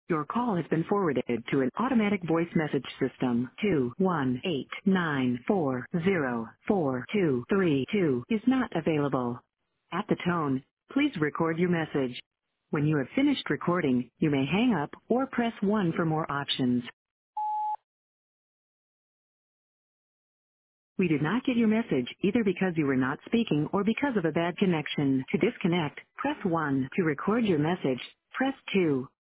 Your call has been forwarded to an automatic voice message system. 21894042232 is not available. At the tone, please record your message. When you have finished recording, you may hang up or press 1 for more options. We did not get your message either because you were not speaking or because of a bad connection. To disconnect, press 1. To record your message, press 2.